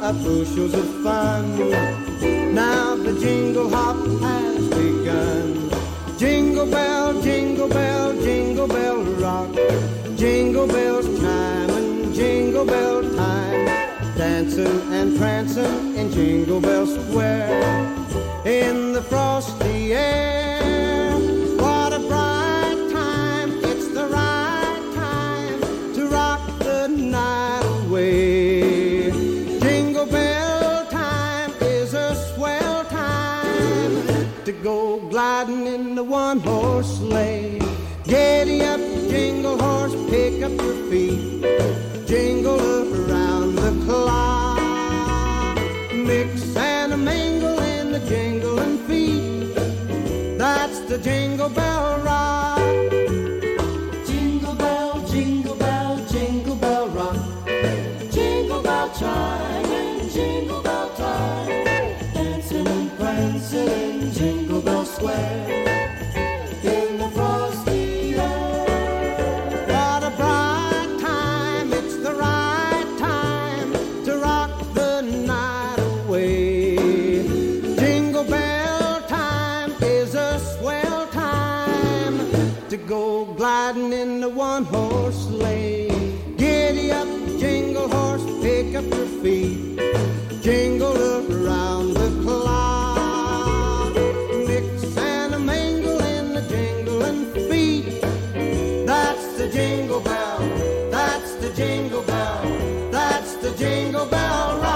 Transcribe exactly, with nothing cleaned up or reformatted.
of bushels of fun. Now the jingle hop has begun. Jingle bell, jingle bell, jingle bell rock. Jingle bells chime and jingle bell time. Dancing and prancing in Jingle Bell Square. In the frosty air, what a bright time. It's the right time to rock the night away. Jingle bell time is a swell time to go gliding in the one-horse sleigh. Giddy up, jingle horse, pick up your feet. Jingle around the clock. Mix and a mingle in the jingling feet. That's the Jingle Bell Rock. Jingle bell, jingle bell, jingle bell rock. Jingle bell chime and jingle bell time. Dancing and prancing in Jingle Bell Square. In the frosty air. What a bright time, it's the right time to rock the night away. Jingle bell time is a swell time to go gliding in the one-horse sleigh. Giddy up, jingle horse, pick up your feet. Jingle around the clock. Mix and a mingle in the jingling feet. That's the Jingle Bell, that's the Jingle Bell, that's the Jingle Bell Rock.